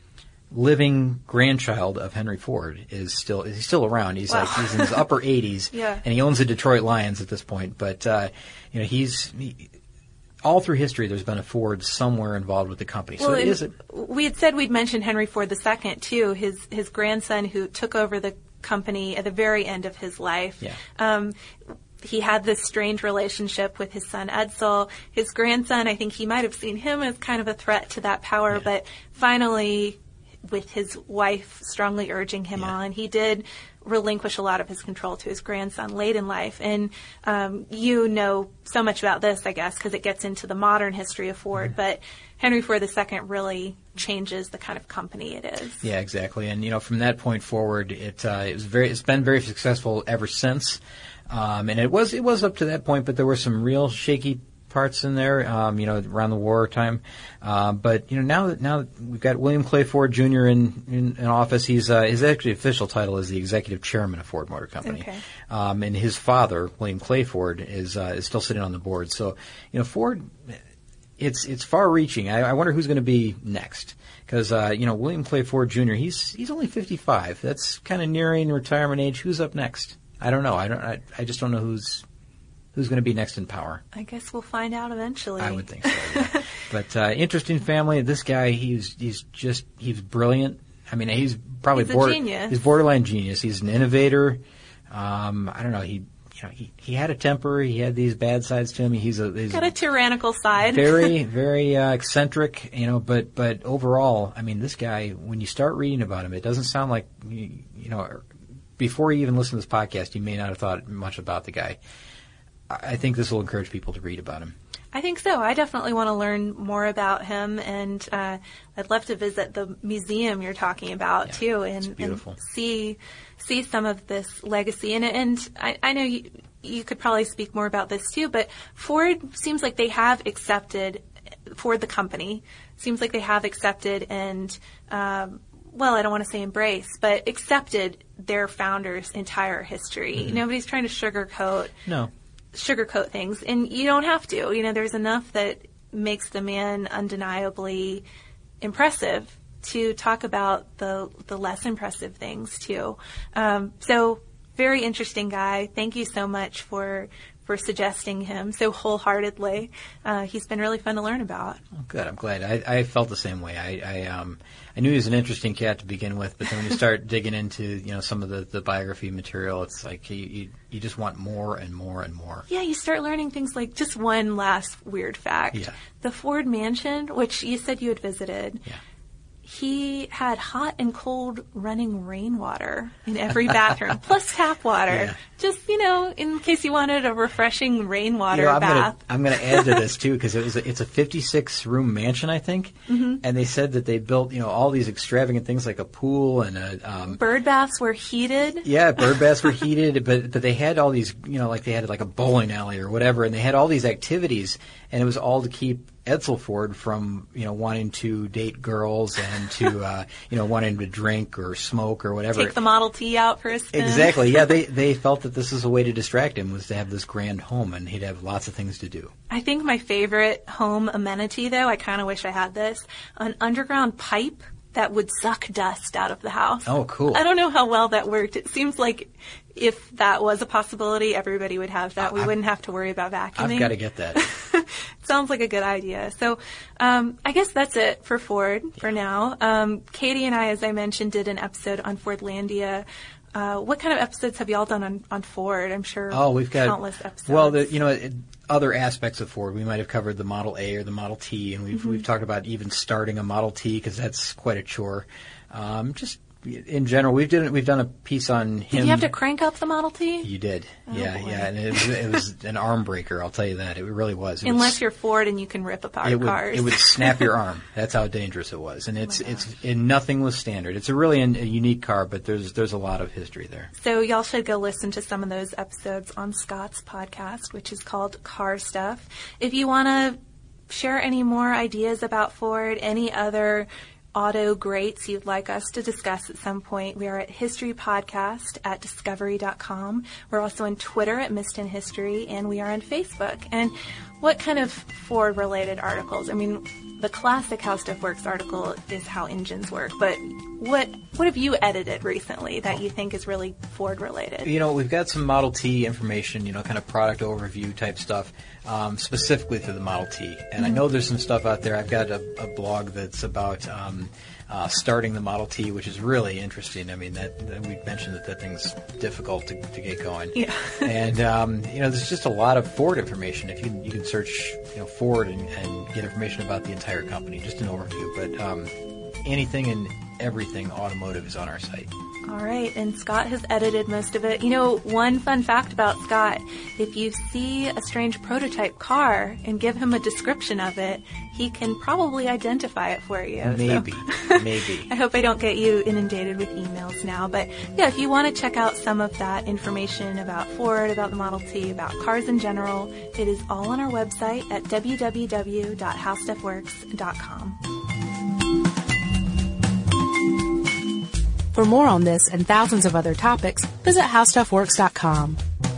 living grandchild of Henry Ford is still he's still around. He's wow. like he's in his upper eighties, yeah. and he owns the Detroit Lions at this point. But uh, you know, he's he, all through history. There's been a Ford somewhere involved with the company. Well, so it is. A, we had said we'd mention Henry Ford the Second too. His his grandson who took over the company at the very end of his life. Yeah. Um, he had this strange relationship with his son Edsel. His grandson, I think he might have seen him as kind of a threat to that power, yeah. but finally, with his wife strongly urging him yeah. on, he did relinquish a lot of his control to his grandson late in life. And um, you know so much about this, I guess, because it gets into the modern history of Ford, mm-hmm. but Henry Ford the Second really changes the kind of company it is. Yeah, exactly. And, you know, from that point forward, it, uh, it was very, it's been very successful ever since. Um, and it was, it was up to that point, but there were some real shaky parts in there, um, you know, around the war time. Uh, but, you know, now that, now that we've got William Clay Ford Junior in, in, in office, he's, uh, his actually official title is the executive chairman of Ford Motor Company. Okay. Um, and his father, William Clay Ford, is, uh, is still sitting on the board. So, you know, Ford, it's, it's far reaching. I, I wonder who's going to be next. Cause, uh, you know, William Clay Ford Junior, he's, he's only fifty-five. That's kind of nearing retirement age. Who's up next? I don't know. I don't. I, I just don't know who's who's going to be next in power. I guess we'll find out eventually. I would think so. Yeah. But uh, interesting family. This guy, he's he's just he's brilliant. I mean, he's probably he's a border, genius. He's borderline genius. He's an innovator. Um, I don't know. He you know he, he had a temper. He had these bad sides to him. He's a he's got a tyrannical side. very very uh, eccentric. You know, but but overall, I mean, this guy. When you start reading about him, it doesn't sound like you, you know. Before you even listen to this podcast, you may not have thought much about the guy. I think this will encourage people to read about him. I think so. I definitely want to learn more about him, and uh, I'd love to visit the museum you're talking about yeah, too, and, and see see some of this legacy. And and I, I know you you could probably speak more about this too, but Ford seems like they have accepted Ford the company seems like they have accepted and. Um, well, I don't want to say embrace, but accepted their founder's entire history. Mm-hmm. Nobody's trying to sugarcoat no. sugarcoat things, and you don't have to. You know, there's enough that makes the man undeniably impressive to talk about the the less impressive things too. Um, so, very interesting guy. Thank you so much for for suggesting him so wholeheartedly. Uh, he's been really fun to learn about. Oh, good. I'm glad. I, I felt the same way. I, I um I knew he was an interesting cat to begin with, but then when you start digging into you know some of the, the biography material, it's like you, you you just want more and more and more. Yeah, you start learning things like just one last weird fact. Yeah. The Ford Mansion, which you said you had visited. Yeah. He had hot and cold running rainwater in every bathroom, plus tap water. Yeah. Just, you know, in case you wanted a refreshing rainwater you know, I'm bath. Gonna, I'm going to add to this, too, because it was a, it's a fifty-six room mansion, I think. Mm-hmm. And they said that they built, you know, all these extravagant things like a pool and a... Um, bird baths were heated. Yeah, bird baths were heated, but, but they had all these, you know, like they had like a bowling alley or whatever, and they had all these activities, and it was all to keep Edsel Ford from, you know, wanting to date girls and to, uh, you know, wanting to drink or smoke or whatever. Take the Model T out for a spin. Exactly. Yeah, they they felt that this was a way to distract him, was to have this grand home, and he'd have lots of things to do. I think my favorite home amenity, though, I kind of wish I had this, an underground pipe that would suck dust out of the house. Oh, cool. I don't know how well that worked. It seems like if that was a possibility, everybody would have that. We I've, wouldn't have to worry about vacuuming. I've got to get that. Sounds like a good idea. So um, I guess that's it for Ford yeah. for now. Um, Katie and I, as I mentioned, did an episode on Fordlandia. Uh, what kind of episodes have y'all done on, on Ford? I'm sure oh, we've got, countless episodes. Well, the, you know, it, other aspects of Ford. We might have covered the Model A or the Model T, and we've mm-hmm. we've talked about even starting a Model T because that's quite a chore. Um, just in general, we've done we've done a piece on him. Did you have to crank up the Model T? You did, oh, yeah, boy. yeah, and it was, it was an arm breaker. I'll tell you that it really was. It Unless was, you're Ford and you can rip apart it would, cars, it would snap your arm. That's how dangerous it was, and it's oh it's and nothing was standard. It's a really an, a unique car, but there's there's a lot of history there. So y'all should go listen to some of those episodes on Scott's podcast, which is called Car Stuff. If you want to share any more ideas about Ford, any other auto greats you'd like us to discuss at some point, we are at History Podcast at discovery dot com. We're also on Twitter at Missed in History, and we are on Facebook. And what kind of Ford-related articles? I mean, the classic How Stuff Works article is how engines work, but what what have you edited recently that you think is really Ford-related? You know, we've got some Model T information, you know, kind of product overview type stuff, um, specifically for the Model T. And mm-hmm. I know there's some stuff out there. I've got a, a blog that's about um, uh, starting the Model T, which is really interesting. I mean, that, that we mentioned that that thing's difficult to, to get going. Yeah. And, um, you know, there's just a lot of Ford information. If you you can search, you know, Ford and, and get information about the entire company, just an overview. But um, anything and everything automotive is on our site. All right, and Scott has edited most of it. You know, one fun fact about Scott, if you see a strange prototype car and give him a description of it, he can probably identify it for you. Maybe, so. maybe. I hope I don't get you inundated with emails now. But yeah, if you want to check out some of that information about Ford, about the Model T, about cars in general, it is all on our website at w w w dot how stuff works dot com. For more on this and thousands of other topics, visit how stuff works dot com.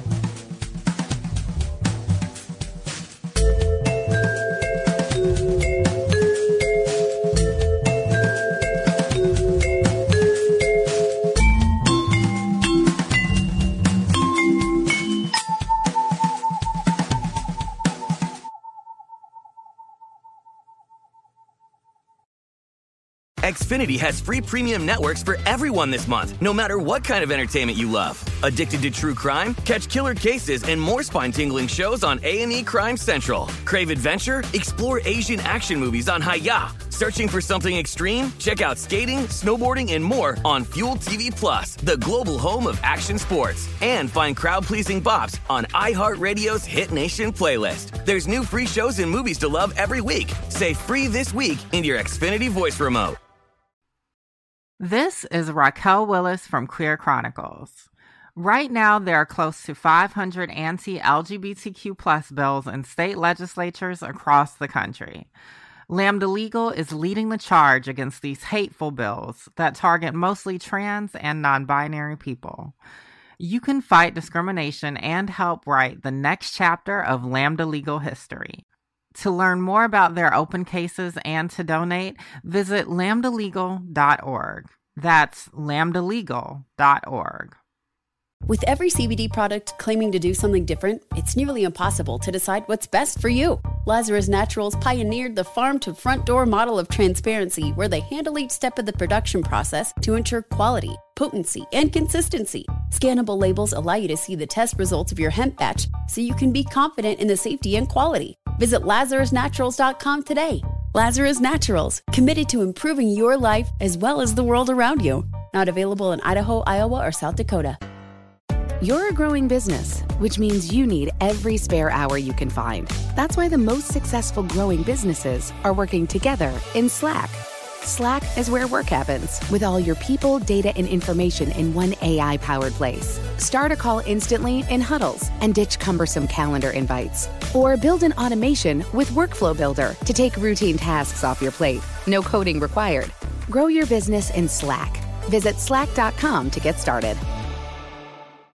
Xfinity has free premium networks for everyone this month, no matter what kind of entertainment you love. Addicted to true crime? Catch killer cases and more spine-tingling shows on A and E Crime Central. Crave adventure? Explore Asian action movies on Hi-Ya. Searching for something extreme? Check out skating, snowboarding, and more on Fuel T V Plus, the global home of action sports. And find crowd-pleasing bops on iHeartRadio's Hit Nation playlist. There's new free shows and movies to love every week. Say free this week in your Xfinity voice remote. This is Raquel Willis from Queer Chronicles. Right now, there are close to five hundred anti-L G B T Q plus bills in state legislatures across the country. Lambda Legal is leading the charge against these hateful bills that target mostly trans and non-binary people. You can fight discrimination and help write the next chapter of Lambda Legal history. To learn more about their open cases and to donate, visit lambda legal dot org. That's lambda legal dot org. With every C B D product claiming to do something different, it's nearly impossible to decide what's best for you. Lazarus Naturals pioneered the farm-to-front-door model of transparency, where they handle each step of the production process to ensure quality, potency, and consistency. Scannable labels allow you to see the test results of your hemp batch, so you can be confident in the safety and quality. Visit lazarus naturals dot com today. Lazarus Naturals, committed to improving your life as well as the world around you. Not available in Idaho, Iowa, or South Dakota. You're a growing business, which means you need every spare hour you can find. That's why the most successful growing businesses are working together in Slack. Slack is where work happens, with all your people, data, and information in one A I-powered place. Start a call instantly in huddles and ditch cumbersome calendar invites. Or build an automation with Workflow Builder to take routine tasks off your plate. No coding required. Grow your business in Slack. Visit slack dot com to get started.